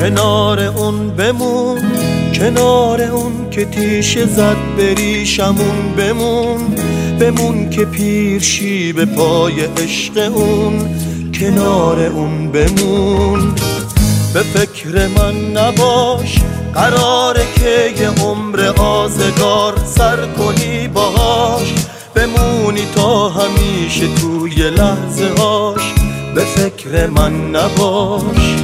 کنار اون بمون، کنار اون که تیشه زد بریشمون بمون، بمون که پیر شی به پای عشق اون، کنار اون بمون. به فکر من نباش، قراره که یه عمر آزگار سر کنی باهاش، بمونی تا همیشه توی لحظه هاش، به فکر من نباش.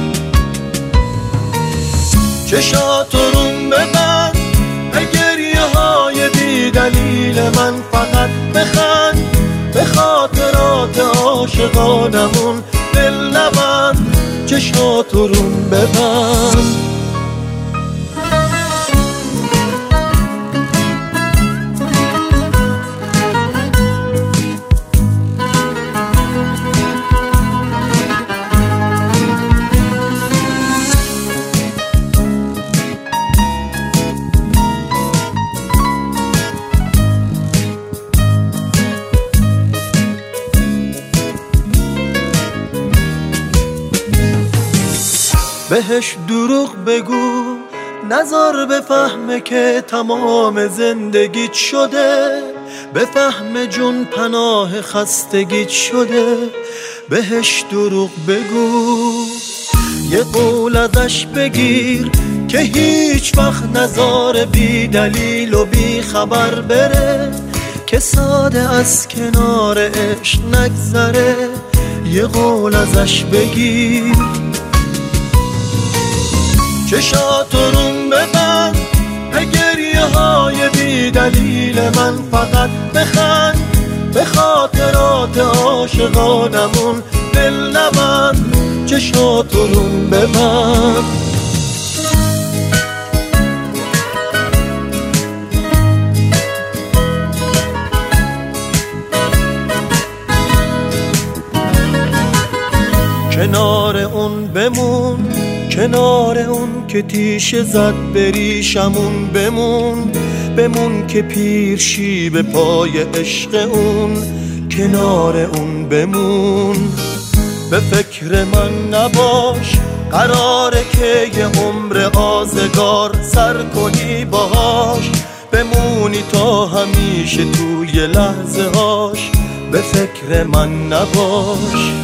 چشاتو روم ببند، به گریه های بی دلیل من فقط بخند، به خاطرات عاشقانمون دل نبند. چشاتو روم ببند. بهش دروغ بگو، نذار بفهمه که تمام زندگیت شده، بفهمه جون پناه خستگیت شده. بهش دروغ بگو، یه قول ازش بگیر که هیچ وقت نذار بی دلیل و بی خبر بره، که ساده از کنار عشق نگذره. یه قول ازش بگیر. چشاتو روم ببند، به گریه های بی دلیل من فقط بخند، به خاطرات عاشقانمون دل نبند. چشاتو روم ببند. کنار اون بمون، کنار اون که تیشه زد بریشمون بمون، بمون که پیر شی به پای عشق اون، کنار اون بمون. به فکر من نباش، قراره که یه عمر آزگار سر کنی باهاش، بمونی تا همیشه توی لحظه هاش، به فکر من نباش.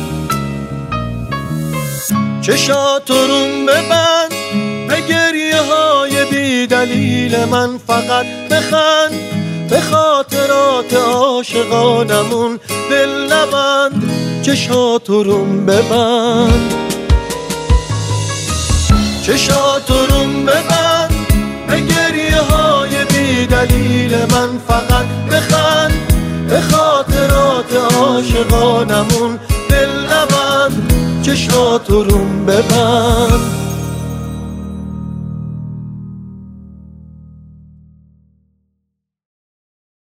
چشاتو روم ببند، به گریه های بی دلیل من فقط بخند، به خاطرات عاشقانمون دل نبند. چشاتو روم ببند. چشاتو روم ببند، به گریه های بی دلیل من فقط بخند، به خاطرات عاشقانمون دل نبند. چشاتو روم ببند.